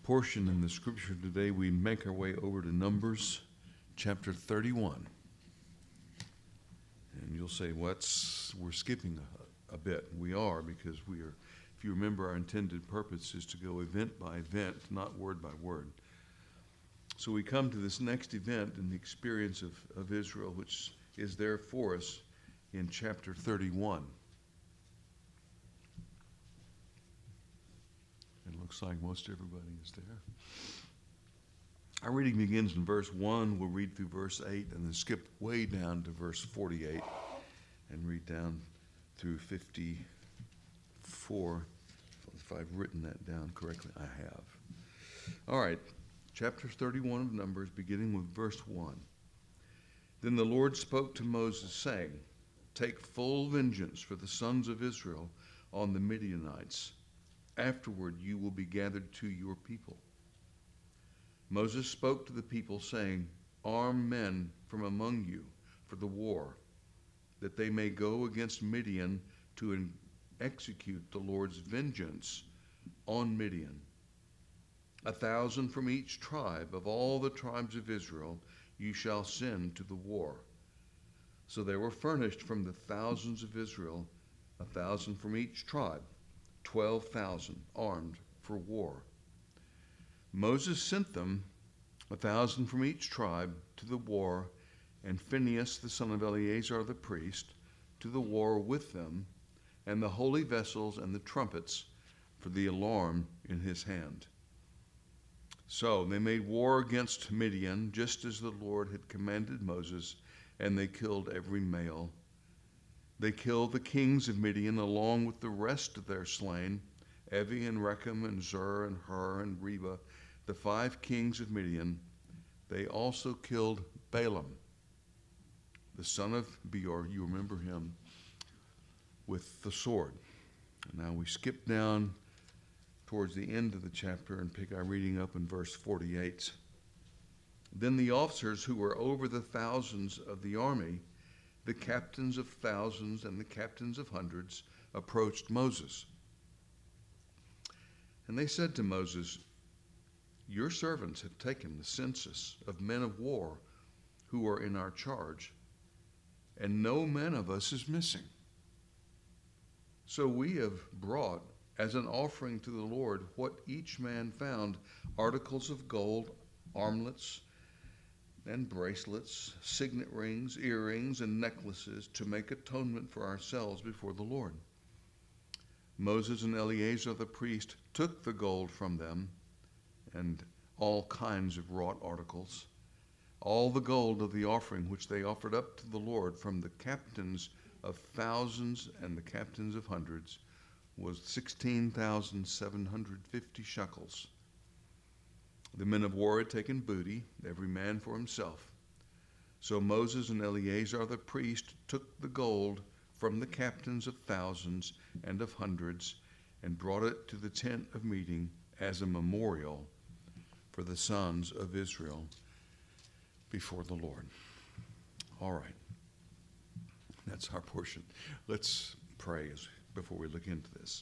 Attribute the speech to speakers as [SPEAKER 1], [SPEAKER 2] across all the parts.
[SPEAKER 1] portion in the scripture today, we make our way over to Numbers chapter 31. And you'll say, we're skipping a bit. We are, because if you remember, our intended purpose is to go event by event, not word by word. So we come to this next event in the experience of Israel, which is there for us in chapter 31. It looks like most everybody is there. Our reading begins in verse 1. We'll read through verse 8 and then skip way down to verse 48 and read down through 54. If I've written that down correctly, I have. All right, chapter 31 of Numbers, beginning with verse 1. Then the Lord spoke to Moses, saying, "Take full vengeance for the sons of Israel on the Midianites. Afterward you will be gathered to your people." Moses spoke to the people, saying, "Arm men from among you for the war, that they may go against Midian to execute the Lord's vengeance on Midian. 1,000 from each tribe of all the tribes of Israel you shall send to the war." So there were furnished from the thousands of Israel 1,000 from each tribe, 12,000 armed for war. Moses sent them 1,000 from each tribe to the war, and Phinehas the son of Eleazar the priest to the war with them, and the holy vessels and the trumpets for the alarm in his hand. So they made war against Midian, just as the Lord had commanded Moses, and they killed every male. They killed the kings of Midian along with the rest of their slain, Evi and Rechem and Zur and Hur and Reba, the 5 kings of Midian. They also killed Balaam, the son of Beor, you remember him, with the sword. Now we skip down towards the end of the chapter and pick our reading up in verse 48. Then the officers who were over the thousands of the army, the captains of thousands and the captains of hundreds, approached Moses. And they said to Moses, "Your servants have taken the census of men of war who are in our charge, and no man of us is missing. So we have brought as an offering to the Lord what each man found, articles of gold, armlets and bracelets, signet rings, earrings, and necklaces, to make atonement for ourselves before the Lord." Moses and Eleazar the priest took the gold from them and all kinds of wrought articles, all the gold of the offering which they offered up to the Lord from the captains of thousands and the captains of hundreds, was 16,750 shekels. The men of war had taken booty, every man for himself. So Moses and Eleazar the priest took the gold from the captains of thousands and of hundreds and brought it to the tent of meeting as a memorial for the sons of Israel before the Lord. All right. That's our portion. Let's pray before we look into this.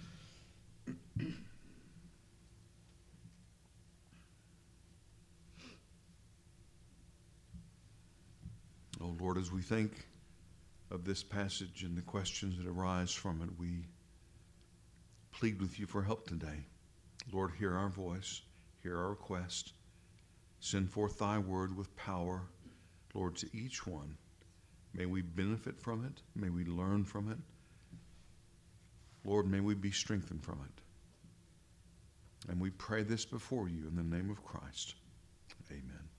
[SPEAKER 1] Oh Lord, as we think of this passage and the questions that arise from it, we plead with you for help today. Lord, hear our voice, hear our request. Send forth thy word with power, Lord, to each one. May we benefit from it. May we learn from it. Lord, may we be strengthened from it. And we pray this before you in the name of Christ. Amen.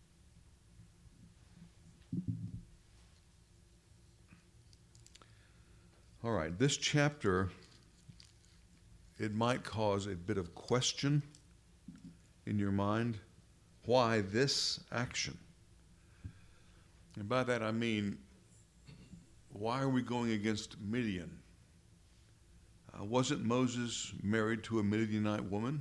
[SPEAKER 1] All right, this chapter, it might cause a bit of question in your mind. Why this action? And by that I mean, why are we going against Midian? Wasn't Moses married to a Midianite woman?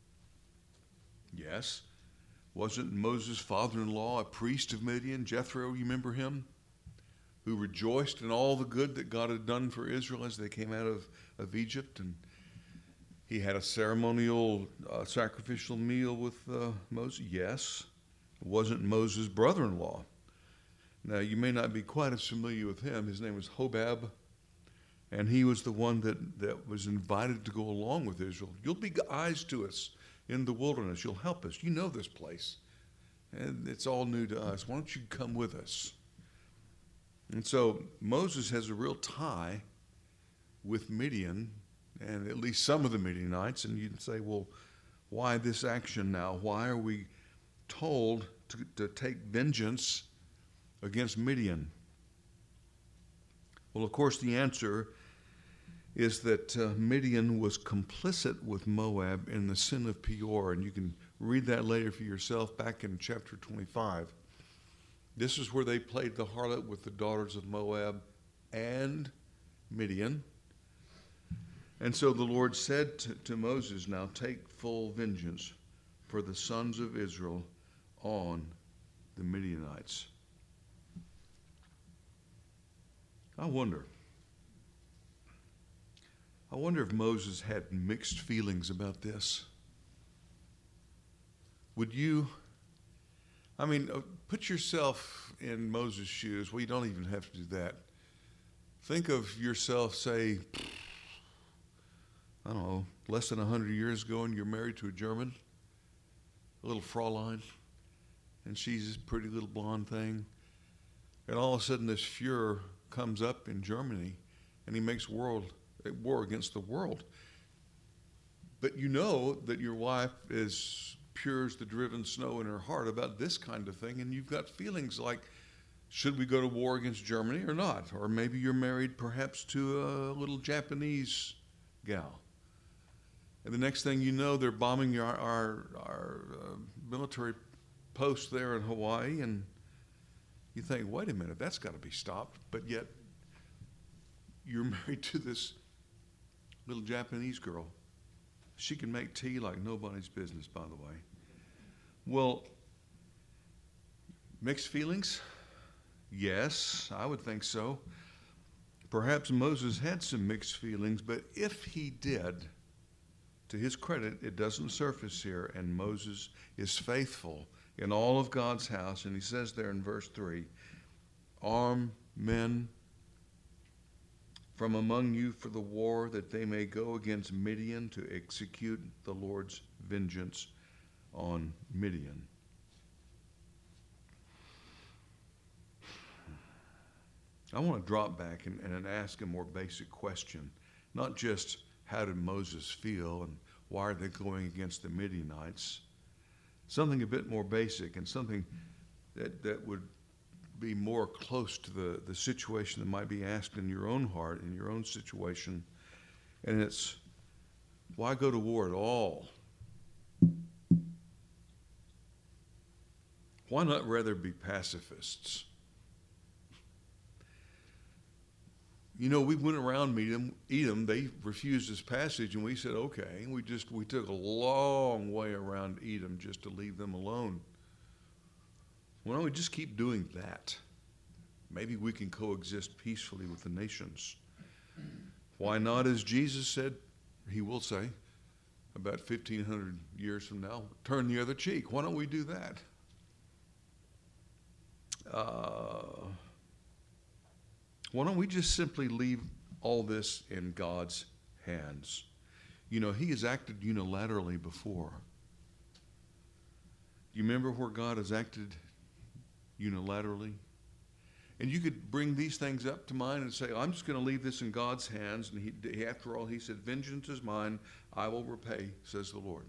[SPEAKER 1] Yes. Wasn't Moses' father-in-law a priest of Midian, Jethro, you remember him? Who rejoiced in all the good that God had done for Israel as they came out of Egypt. And He had a ceremonial sacrificial meal with Moses. Yes. It wasn't Moses' brother-in-law. Now, you may not be quite as familiar with him. His name was Hobab, and he was the one that was invited to go along with Israel. You'll be eyes to us in the wilderness. You'll help us. You know this place, and it's all new to us. Why don't you come with us? And so Moses has a real tie with Midian, and at least some of the Midianites, and you can say, well, why this action now? Why are we told to take vengeance against Midian? Well, of course, the answer is that Midian was complicit with Moab in the sin of Peor, and you can read that later for yourself back in chapter 25. This is where they played the harlot with the daughters of Moab and Midian. And so the Lord said to Moses, now take full vengeance for the sons of Israel on the Midianites. I wonder if Moses had mixed feelings about this. Would you, put yourself in Moses' shoes. Well, you don't even have to do that. Think of yourself, say, I don't know, less than 100 years ago, and you're married to a German, a little Fraulein, and she's this pretty little blonde thing. And all of a sudden this Fuhrer comes up in Germany, and he makes war against the world. But you know that your wife is pure as the driven snow in her heart about this kind of thing, and you've got feelings like, should we go to war against Germany or not? Or maybe you're married perhaps to a little Japanese gal. And the next thing you know, they're bombing our military post there in Hawaii, and you think, wait a minute, that's got to be stopped. But yet, you're married to this little Japanese girl. She can make tea like nobody's business, by the way. Well, mixed feelings? Yes, I would think so. Perhaps Moses had some mixed feelings, but if he did, to his credit, it doesn't surface here, and Moses is faithful in all of God's house. And he says there in verse 3, arm men from among you for the war, that they may go against Midian to execute the Lord's vengeance on Midian. I want to drop back and ask a more basic question, not just how did Moses feel and why are they going against the Midianites? Something a bit more basic and something that would be more close to the situation that might be asked in your own heart, in your own situation. And it's, why go to war at all? Why not rather be pacifists? You know, we went around Edom. They refused this passage, and we said, okay. We took a long way around Edom just to leave them alone. Why don't we just keep doing that? Maybe we can coexist peacefully with the nations. Why not, as Jesus said, he will say, about 1,500 years from now, turn the other cheek. Why don't we do that? Why don't we just simply leave all this in God's hands? You know, he has acted unilaterally before. Do you remember where God has acted unilaterally? And you could bring these things up to mind and say, I'm just going to leave this in God's hands. And he, after all, he said, vengeance is mine, I will repay, says the Lord.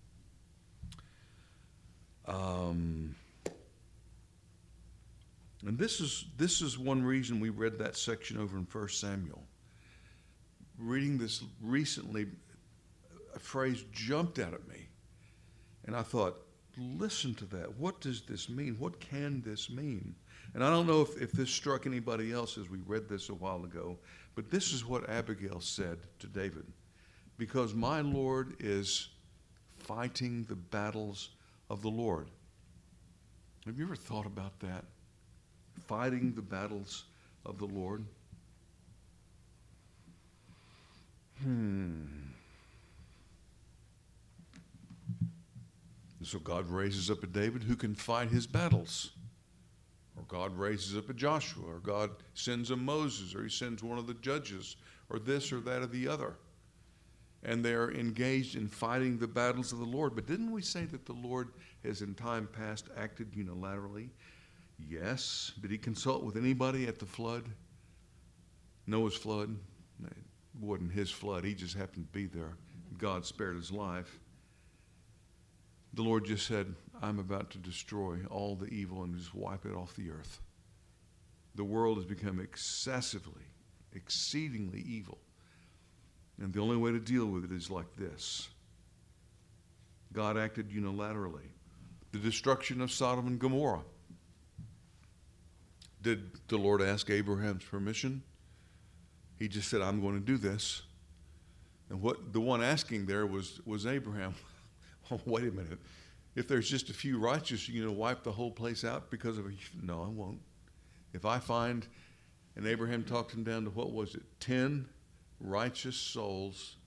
[SPEAKER 1] And this is one reason we read that section over in 1 Samuel. Reading this recently, a phrase jumped out at me. And I thought, listen to that. What does this mean? What can this mean? And I don't know if this struck anybody else as we read this a while ago, but this is what Abigail said to David. Because my Lord is fighting the battles of the Lord. Have you ever thought about that? Fighting the battles of the Lord? So God raises up a David who can fight his battles. Or God raises up a Joshua, or God sends a Moses, or he sends one of the judges, or this or that or the other. And they're engaged in fighting the battles of the Lord. But didn't we say that the Lord has in time past acted unilaterally? Yes. Did he consult with anybody at the flood? Noah's flood? It wasn't his flood. He just happened to be there. God spared his life. The Lord just said, I'm about to destroy all the evil and just wipe it off the earth. The world has become excessively, exceedingly evil. And the only way to deal with it is like this. God acted unilaterally. The destruction of Sodom and Gomorrah. Did the Lord ask Abraham's permission? He just said, I'm going to do this. And what the one asking there was Abraham. Oh, wait a minute. If there's just a few righteous, you're going to wipe the whole place out because of a... No, I won't. If I find, and Abraham talked him down to, what was it, 10 righteous souls,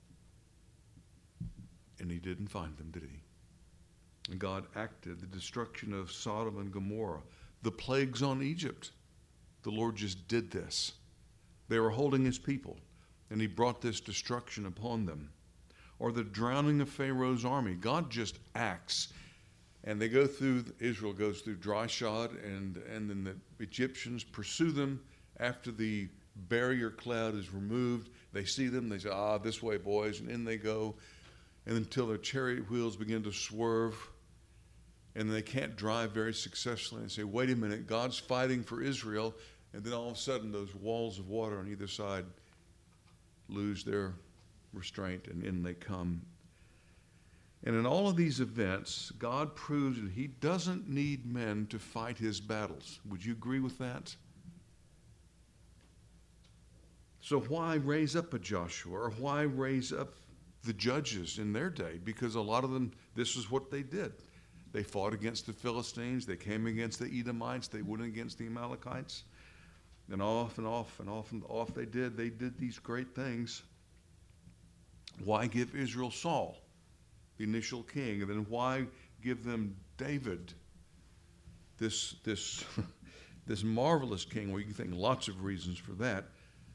[SPEAKER 1] and he didn't find them, did he? And God acted. The destruction of Sodom and Gomorrah, the plagues on Egypt. The Lord just did this. They were holding his people, and he brought this destruction upon them. Or the drowning of Pharaoh's army. God just acts. And they go through, Israel goes through dry shod, and then the Egyptians pursue them after the barrier cloud is removed. They see them, they say, this way, boys, and in they go. And until their chariot wheels begin to swerve, and they can't drive very successfully, and say, wait a minute, God's fighting for Israel. And then all of a sudden, those walls of water on either side lose their restraint, and in they come. And in all of these events, God proves that he doesn't need men to fight his battles. Would you agree with that? So why raise up a Joshua, or why raise up the judges in their day? Because a lot of them, this is what they did. They fought against the Philistines. They came against the Edomites. They went against the Amalekites. And off and off and off and off they did. They did these great things. Why give Israel Saul, the initial king? And then why give them David, this marvelous king? Well, you can think lots of reasons for that.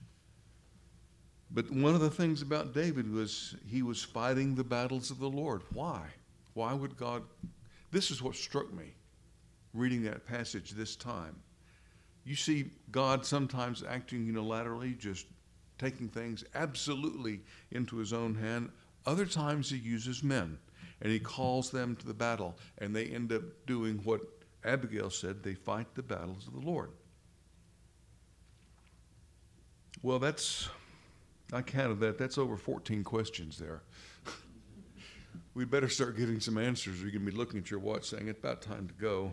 [SPEAKER 1] But one of the things about David was he was fighting the battles of the Lord. Why? Why would God? This is what struck me reading that passage this time. You see God sometimes acting unilaterally, just taking things absolutely into his own hand. Other times he uses men, and he calls them to the battle, and they end up doing what Abigail said, they fight the battles of the Lord. Well, I counted that. That's over 14 questions there. We'd better start getting some answers, or you're going to be looking at your watch saying, it's about time to go.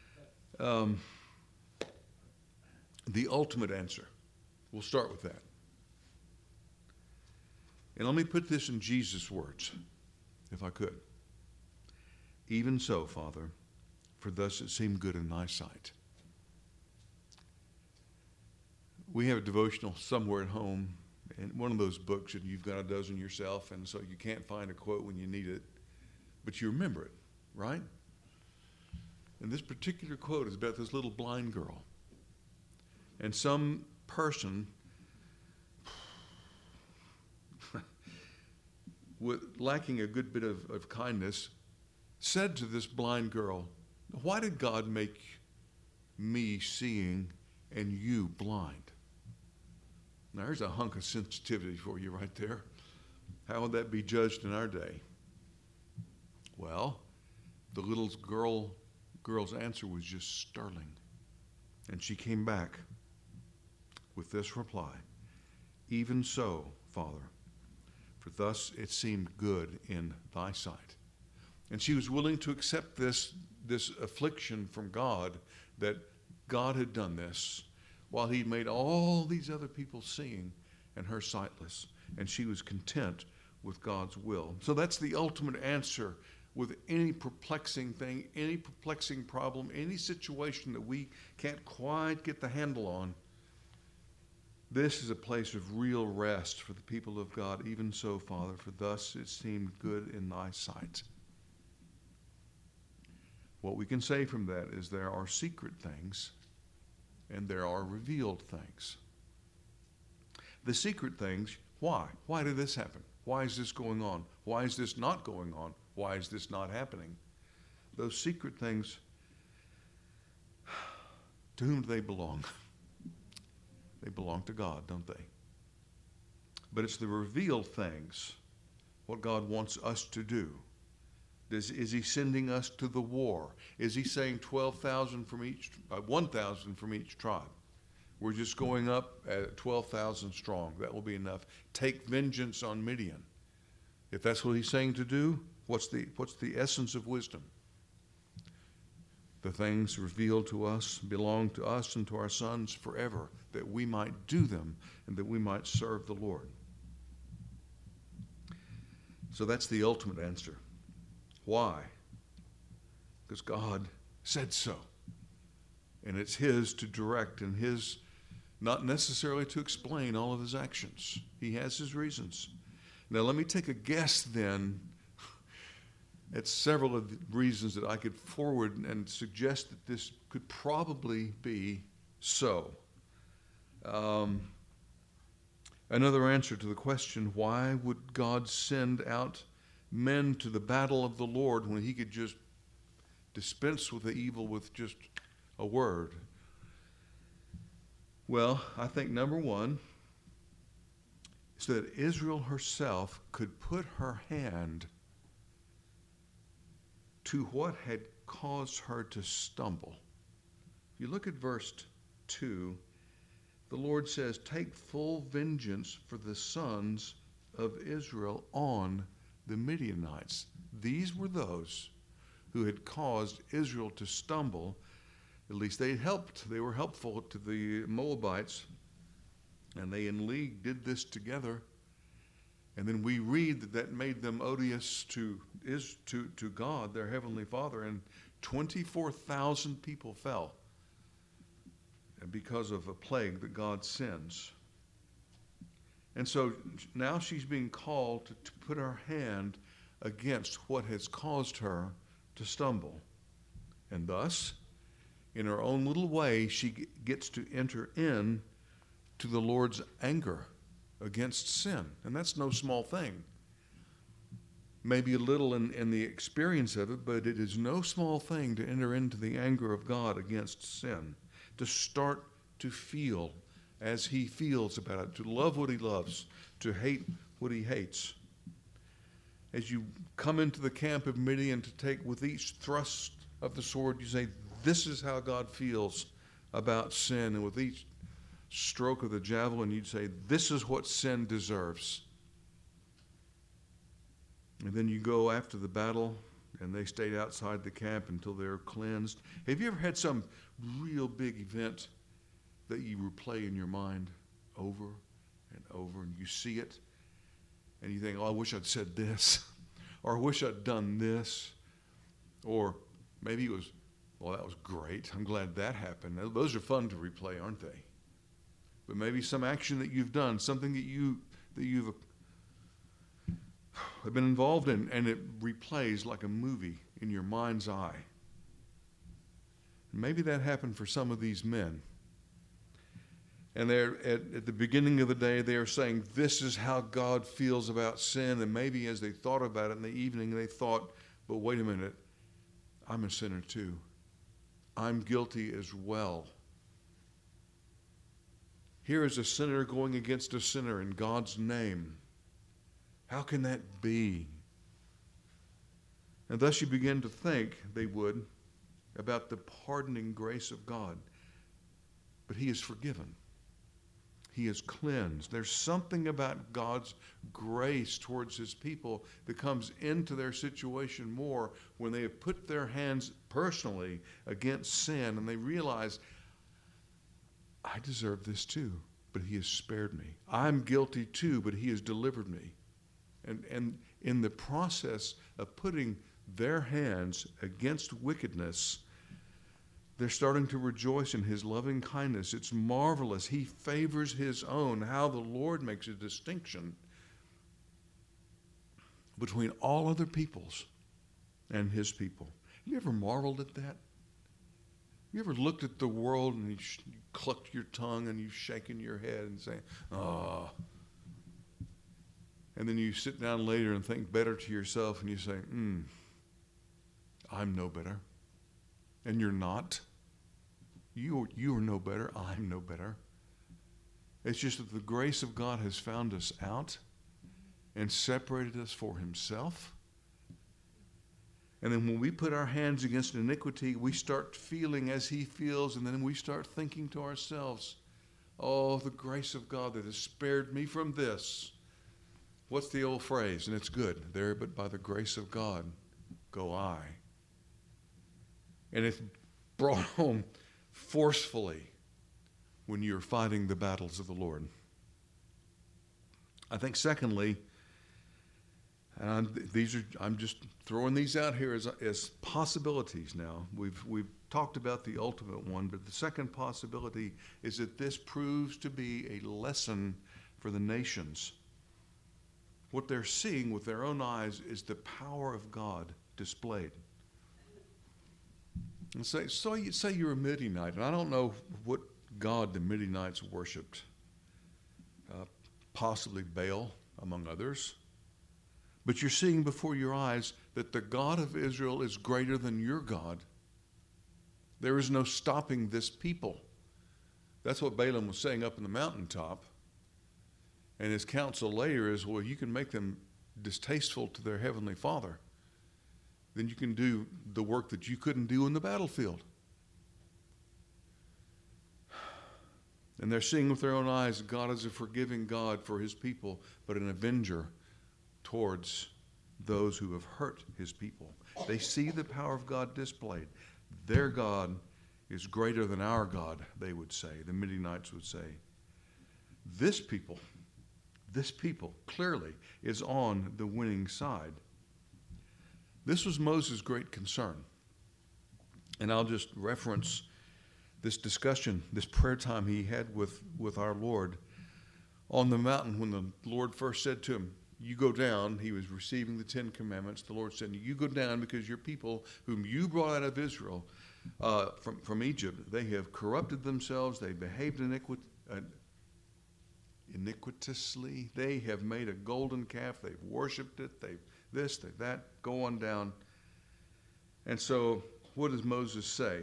[SPEAKER 1] The ultimate answer. We'll start with that. And let me put this in Jesus' words, if I could. Even so, Father, for thus it seemed good in thy sight. We have a devotional somewhere at home, and one of those books, and you've got a dozen yourself, and so you can't find a quote when you need it, but you remember it, right? And this particular quote is about this little blind girl. And some person lacking a good bit of kindness, said to this blind girl, why did God make me seeing and you blind? Now, there's a hunk of sensitivity for you right there. How would that be judged in our day? Well, the little girl's answer was just sterling. And she came back with this reply, even so, Father, for thus it seemed good in thy sight. And she was willing to accept this affliction from God, that God had done this while he'd made all these other people seeing and her sightless. And she was content with God's will. So that's the ultimate answer with any perplexing thing, any perplexing problem, any situation that we can't quite get the handle on. This is a place of real rest for the people of God. Even so, Father, for thus it seemed good in thy sight. What we can say from that is there are secret things and there are revealed things. The secret things, why? Why did this happen? Why is this going on? Why is this not going on? Why is this not happening? Those secret things, to whom do they belong? They belong to God, don't they? But it's the revealed things, what God wants us to do. Is he sending us to the war? Is he saying 1,000 from each tribe? We're just going up at 12,000 strong. That will be enough. Take vengeance on Midian. If that's what he's saying to do, what's the essence of wisdom? The things revealed to us belong to us and to our sons forever, that we might do them and that we might serve the Lord. So that's the ultimate answer. Why? Because God said so. And it's his to direct and his not necessarily to explain all of his actions. He has his reasons. Now let me take a guess then at several of the reasons that I could forward and suggest that this could probably be so. Another answer to the question, why would God send out men to the battle of the Lord when he could just dispense with the evil with just a word? Well, I think number one is that Israel herself could put her hand to what had caused her to stumble. If you look at verse 2, the Lord says, take full vengeance for the sons of Israel on the Midianites. These were those who had caused Israel to stumble. At least they were helpful to the Moabites, and they in league did this together. And then we read that made them odious to God, their heavenly Father, and 24,000 people fell because of a plague that God sends. And so now she's being called to put her hand against what has caused her to stumble. And thus, in her own little way, she gets to enter in to the Lord's anger against sin. And that's no small thing. Maybe a little in the experience of it, but it is no small thing to enter into the anger of God against sin, to start to feel as he feels about it, to love what he loves, to hate what he hates. As you come into the camp of Midian to take with each thrust of the sword, you say, this is how God feels about sin. And with each stroke of the javelin, you'd say, this is what sin deserves. And then you go after the battle, and they stayed outside the camp until they were cleansed. Have you ever had some real big event that you replay in your mind over and over, and you see it, and you think, oh, I wish I'd said this, or I wish I'd done this, or maybe it was, well, that was great. I'm glad that happened. Those are fun to replay, aren't they? But maybe some action that you've done, something that you've been involved in, and it replays like a movie in your mind's eye. And maybe that happened for some of these men. And they're at the beginning of the day, they are saying, this is how God feels about sin. And maybe as they thought about it in the evening, they thought, but wait a minute, I'm a sinner too. I'm guilty as well. Here is a sinner going against a sinner in God's name. How can that be? And thus you begin to think, they would, about the pardoning grace of God. But he is forgiven. He is cleansed. There's something about God's grace towards his people that comes into their situation more when they have put their hands personally against sin and they realize, I deserve this too, but he has spared me. I'm guilty too, but he has delivered me. And in the process of putting their hands against wickedness, they're starting to rejoice in his loving kindness. It's marvelous. He favors his own. How the Lord makes a distinction between all other peoples and his people. You ever marveled at that? You ever looked at the world and you clucked your tongue and you've shaken your head and say, oh. And then you sit down later and think better to yourself and you say, I'm no better. And you're not. You are no better. I'm no better. It's just that the grace of God has found us out and separated us for himself. And then when we put our hands against iniquity, we start feeling as he feels, and then we start thinking to ourselves, oh, the grace of God that has spared me from this. What's the old phrase? And it's good. There, but by the grace of God, go I. And it's brought home forcefully when you're fighting the battles of the Lord. I think secondly, and I'm just throwing these out here as possibilities now. We've talked about the ultimate one, but the second possibility is that this proves to be a lesson for the nations. What they're seeing with their own eyes is the power of God displayed. And say you're a Midianite, and I don't know what god the Midianites worshipped. Possibly Baal, among others. But you're seeing before your eyes that the God of Israel is greater than your God. There is no stopping this people. That's what Balaam was saying up in the mountaintop. And his counsel later is, well, you can make them distasteful to their heavenly Father. Then you can do the work that you couldn't do in the battlefield. And they're seeing with their own eyes God is a forgiving God for his people, but an avenger towards those who have hurt his people. They see the power of God displayed. Their God is greater than our God, they would say. The Midianites would say. This people clearly is on the winning side. This was Moses' great concern. And I'll just reference this discussion, this prayer time he had with our Lord on the mountain when the Lord first said to him, you go down. He was receiving the 10 Commandments. The Lord said, you go down because your people whom you brought out of Israel from Egypt, they have corrupted themselves. They behaved iniquitously. They have made a golden calf. They've worshipped it. They've this, they've that. Go on down. And so what does Moses say?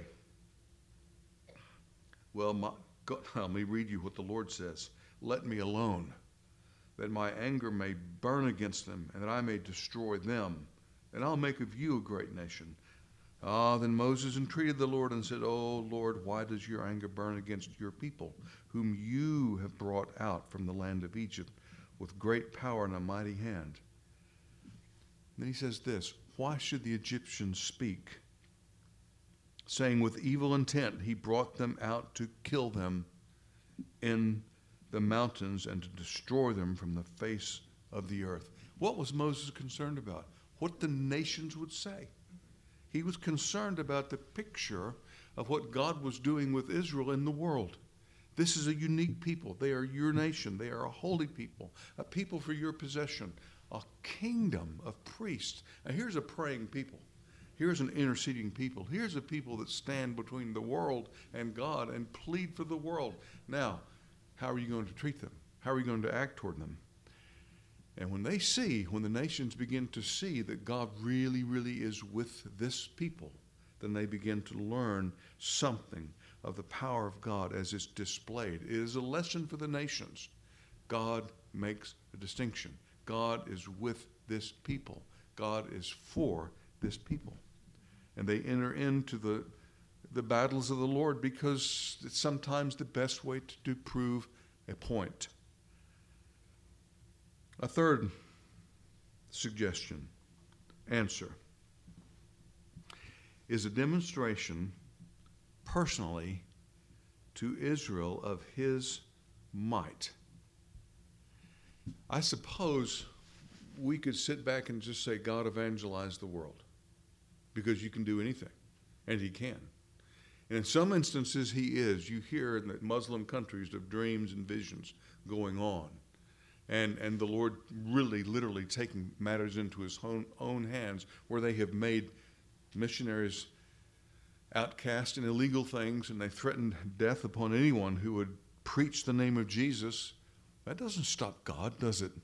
[SPEAKER 1] Well, let me read you what the Lord says. Let me alone, that my anger may burn against them, and that I may destroy them, and I'll make of you a great nation. Then Moses entreated the Lord and said, Oh, Lord, why does your anger burn against your people, whom you have brought out from the land of Egypt with great power and a mighty hand? Then he says this, why should the Egyptians speak, saying with evil intent he brought them out to kill them in the mountains and to destroy them from the face of the earth? What was Moses concerned about? What the nations would say. He was concerned about the picture of what God was doing with Israel in the world. This is a unique people. They are your nation. They are a holy people, a people for your possession, a kingdom of priests. And here's a praying people. Here's an interceding people. Here's a people that stand between the world and God and plead for the world. Now, how are you going to treat them? How are you going to act toward them? And when the nations begin to see that God really, really is with this people, then they begin to learn something of the power of God as it's displayed. It is a lesson for the nations. God makes a distinction. God is with this people. God is for this people. And they enter into the battles of the Lord because it's sometimes the best way to prove a point. A third answer, is a demonstration personally to Israel of his might. I suppose we could sit back and just say God evangelized the world because you can do anything, and he can. And in some instances he is. You hear in the Muslim countries of dreams and visions going on. And the Lord really, literally taking matters into his own hands where they have made missionaries outcast and illegal things, and they threatened death upon anyone who would preach the name of Jesus. That doesn't stop God, does it?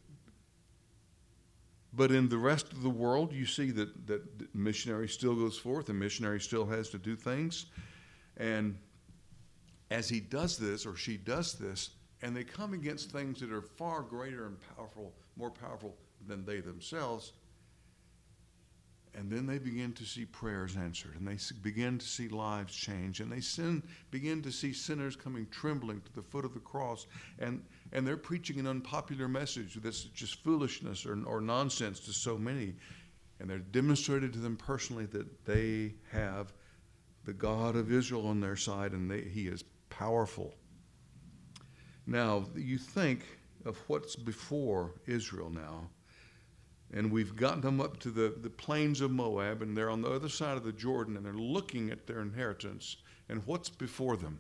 [SPEAKER 1] But in the rest of the world, you see that missionary still goes forth, and missionary still has to do things. And as he does this, or she does this, and they come against things that are far greater and powerful, more powerful than they themselves, and then they begin to see prayers answered, and they begin to see lives change, and they begin to see sinners coming trembling to the foot of the cross, and they're preaching an unpopular message that's just foolishness or nonsense to so many, and they're demonstrated to them personally that they have the God of Israel on their side, and he is powerful. Now, you think of what's before Israel now, and we've gotten them up to the plains of Moab, and they're on the other side of the Jordan, and they're looking at their inheritance. And what's before them?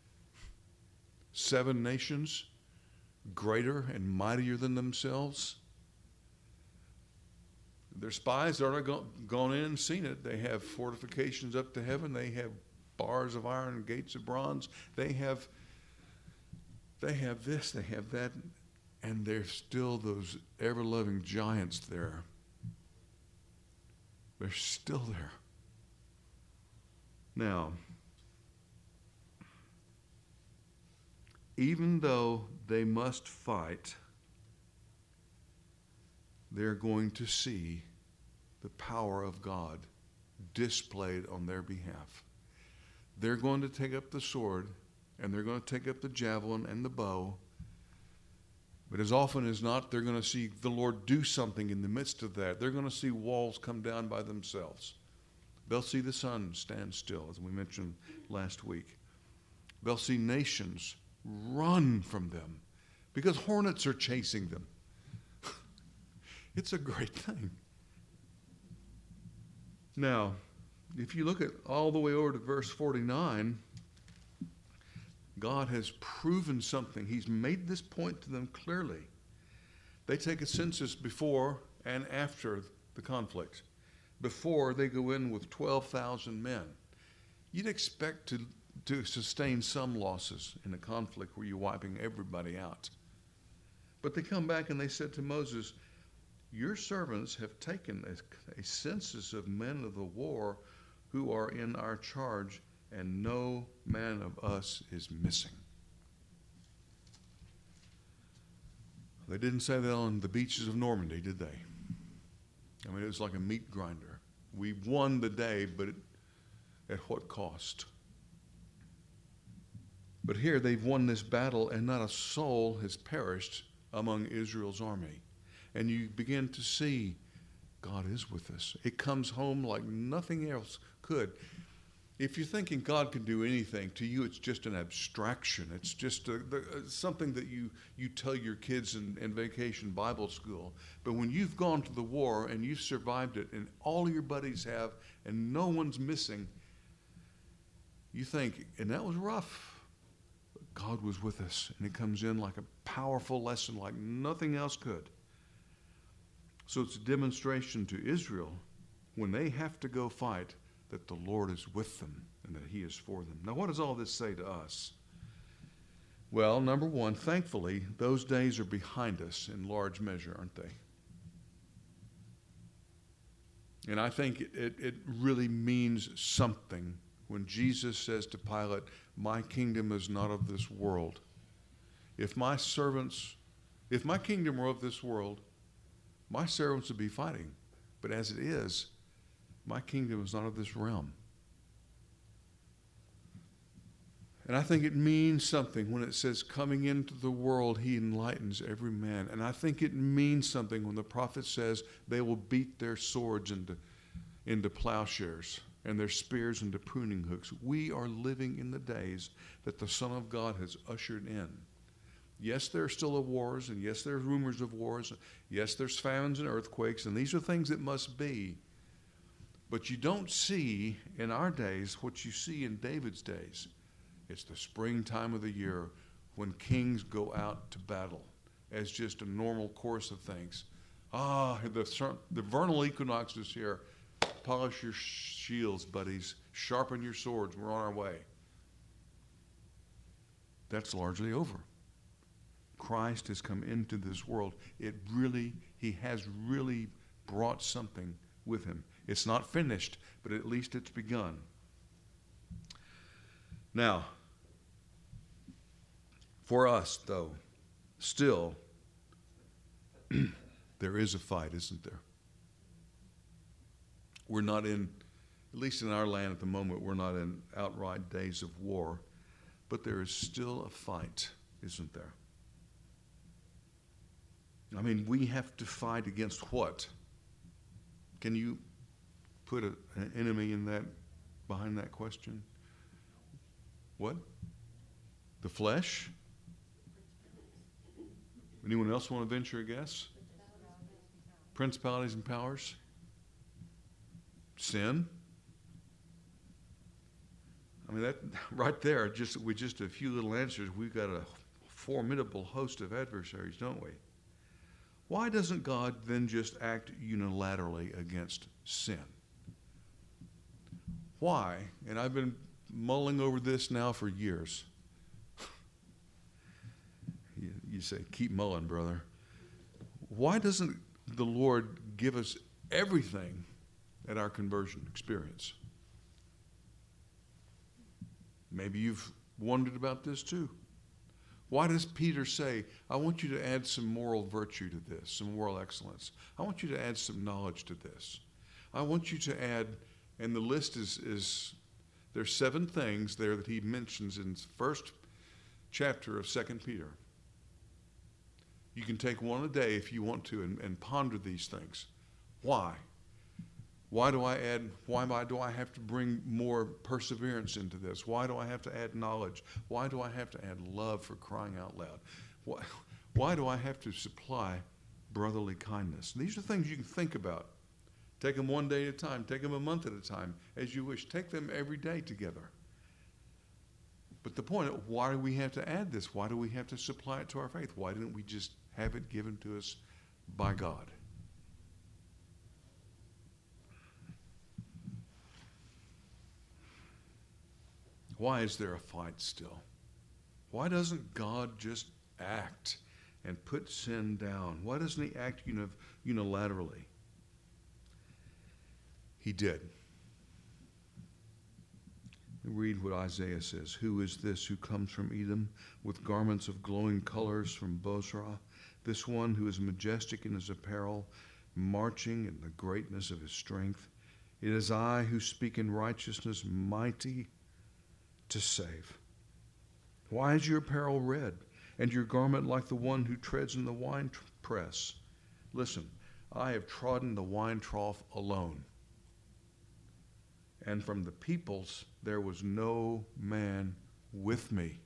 [SPEAKER 1] 7 nations, greater and mightier than themselves. Their spies that are gone in and seen it. They have fortifications up to heaven. They have bars of iron and gates of bronze. They have this, they have that. And there's still those ever-loving giants there. They're still there. Now, even though they must fight, they're going to see the power of God displayed on their behalf. They're going to take up the sword, and they're going to take up the javelin and the bow. But as often as not, they're going to see the Lord do something in the midst of that. They're going to see walls come down by themselves. They'll see the sun stand still, as we mentioned last week. They'll see nations run from them because hornets are chasing them. It's a great thing. Now, if you look at all the way over to verse 49, God has proven something. He's made this point to them clearly. They take a census before and after the conflict. Before, they go in with 12,000 men. You'd expect to sustain some losses in a conflict where you're wiping everybody out. But they come back and they said to Moses, your servants have taken a census of men of the war who are in our charge, and no man of us is missing. They didn't say that on the beaches of Normandy, did they? I mean, it was like a meat grinder. We won the day, but at what cost? But here they've won this battle, and not a soul has perished among Israel's army. And you begin to see God is with us. It comes home like nothing else could. If you're thinking God can do anything, to you it's just an abstraction. It's just something that you tell your kids in vacation Bible school. But when you've gone to the war and you've survived it and all your buddies have and no one's missing, you think, and that was rough. But God was with us, and it comes in like a powerful lesson like nothing else could. So it's a demonstration to Israel when they have to go fight that the Lord is with them and that he is for them. Now, what does all this say to us? Well, number one, thankfully, those days are behind us in large measure, aren't they? And I think it really means something when Jesus says to Pilate, my kingdom is not of this world. If my kingdom were of this world, my servants would be fighting. But as it is, my kingdom is not of this realm. And I think it means something when it says, coming into the world, he enlightens every man. And I think it means something when the prophet says they will beat their swords into plowshares and their spears into pruning hooks. We are living in the days that the Son of God has ushered in. Yes, there are still wars, and yes, there are rumors of wars. Yes, there's famines and earthquakes, and these are things that must be. But you don't see in our days what you see in David's days. It's the springtime of the year when kings go out to battle as just a normal course of things. The vernal equinox is here. polish your shields, buddies. Sharpen your swords. We're on our way. That's largely over. Christ has come into this world. He has really brought something with him. It's not finished, but at least it's begun. Now, for us, though, still, there is a fight, isn't there? We're not in, at least in our land at the moment, we're not in outright days of war, but there is still a fight, isn't there? I mean, we have to fight against what? Can you put an enemy in that, behind that question? What? The flesh? Anyone else want to venture a guess? Principalities and powers? Sin? I mean, that right there, with just a few little answers, we've got a formidable host of adversaries, don't we? Why doesn't God then just act unilaterally against sin? Why? And I've been mulling over this now for years. You say, keep mulling, brother. Why doesn't the Lord give us everything at our conversion experience? Maybe you've wondered about this too. Why does Peter say, I want you to add some moral virtue to this, some moral excellence? I want you to add some knowledge to this. I want you to add, and the list is there's 7 things there that he mentions in the first chapter of 2 Peter. You can take one a day if you want to and ponder these things. Why? Why do I have to bring more perseverance into this? Why do I have to add knowledge? Why do I have to add love, for crying out loud? Why do I have to supply brotherly kindness? These are things you can think about. Take them one day at a time. Take them a month at a time, as you wish. Take them every day together. But the point, why do we have to add this? Why do we have to supply it to our faith? Why didn't we just have it given to us by God? Why is there a fight still? Why doesn't God just act and put sin down? Why doesn't he act unilaterally? He did. Read what Isaiah says. Who is this who comes from Edom with garments of glowing colors from Bozrah? This one who is majestic in his apparel, marching in the greatness of his strength. It is I who speak in righteousness, mighty to save. Why is your apparel red, and your garment like the one who treads in the wine press? Listen, I have trodden the wine trough alone, and from the peoples there was no man with me.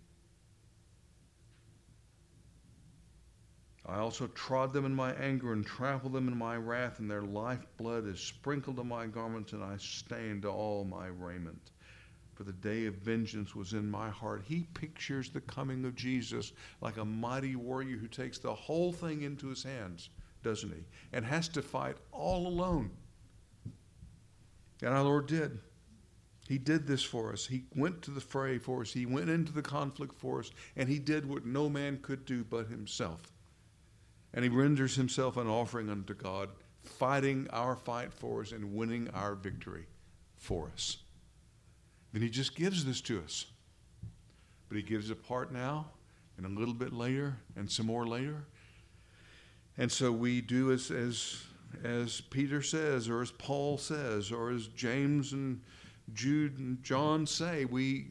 [SPEAKER 1] I also trod them in my anger and trampled them in my wrath, and their lifeblood is sprinkled on my garments, and I stained all my raiment. For the day of vengeance was in my heart. He pictures the coming of Jesus like a mighty warrior who takes the whole thing into his hands, doesn't he? And has to fight all alone. And our Lord did. He did this for us. He went to the fray for us. He went into the conflict for us. And he did what no man could do but himself. And he renders himself an offering unto God, fighting our fight for us and winning our victory for us. Then he just gives this to us. But he gives a part now, and a little bit later, and some more later. And so we do as Peter says, or as Paul says, or as James and Jude and John say, we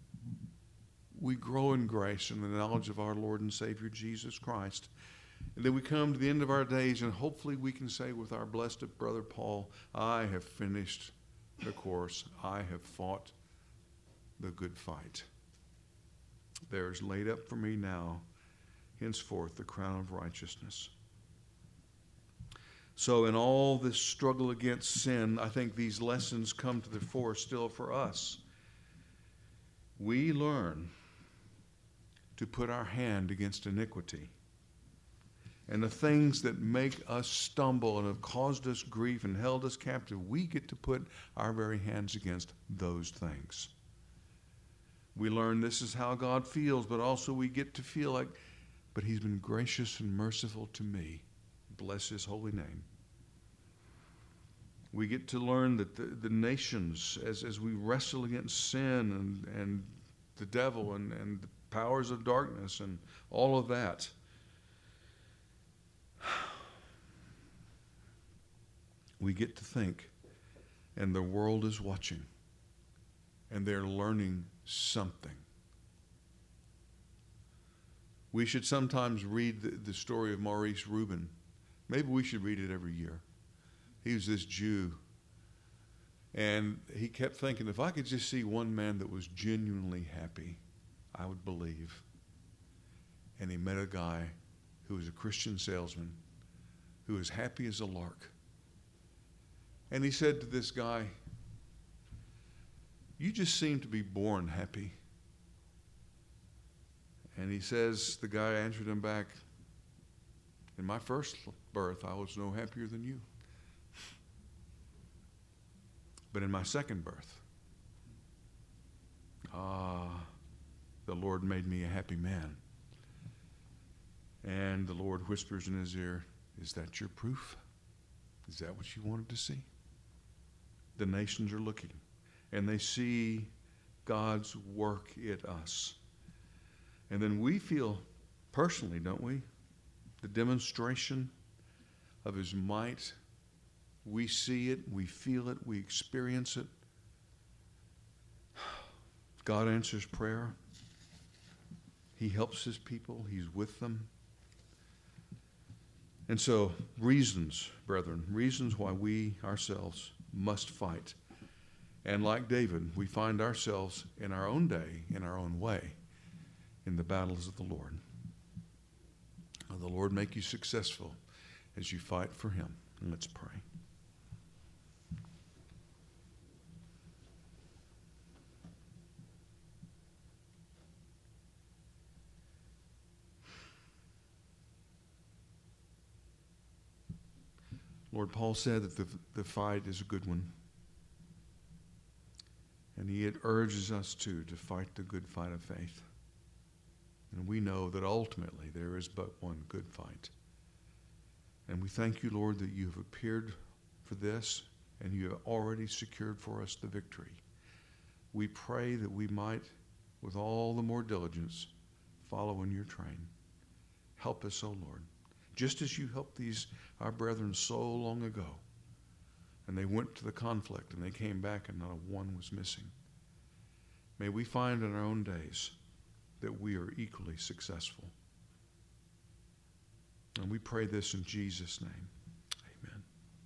[SPEAKER 1] grow in grace and the knowledge of our Lord and Savior Jesus Christ. And then we come to the end of our days, and hopefully we can say with our blessed brother Paul, I have finished the course. I have fought the good fight. There is laid up for me now, henceforth, the crown of righteousness. So in all this struggle against sin, I think these lessons come to the fore still for us. We learn to put our hand against iniquity and the things that make us stumble and have caused us grief and held us captive, we get to put our very hands against those things. We learn this is how God feels, but also we get to feel like, but He's been gracious and merciful to me. Bless His holy name. We get to learn that the nations, as we wrestle against sin and the devil and the powers of darkness and all of that, we get to think, and the world is watching, and they're learning something. We should sometimes read the story of Maurice Rubin. Maybe we should read it every year. He was this Jew, and he kept thinking, if I could just see one man that was genuinely happy, I would believe. And he met a guy who was a Christian salesman who was happy as a lark. And he said to this guy, you just seem to be born happy. And he says, the guy answered him back, in my first birth, I was no happier than you. But in my second birth, the Lord made me a happy man. And the Lord whispers in his ear, is that your proof? Is that what you wanted to see? The nations are looking, and they see God's work in us. And then we feel personally, don't we, the demonstration of His might. We see it, we feel it, we experience it. God answers prayer. He helps His people. He's with them. And so, reasons, brethren, reasons why we ourselves must fight. And like David, we find ourselves in our own day, in our own way, in the battles of the Lord. May the Lord make you successful as you fight for Him. And let's pray. Lord, Paul said that the fight is a good one. And he urges us to fight the good fight of faith. And we know that ultimately there is but one good fight. And we thank you, Lord, that you have appeared for this and you have already secured for us the victory. We pray that we might, with all the more diligence, follow in your train. Help us, O Lord. Just as you helped our brethren so long ago, and they went to the conflict and they came back and not a one was missing. May we find in our own days that we are equally successful. And we pray this in Jesus' name.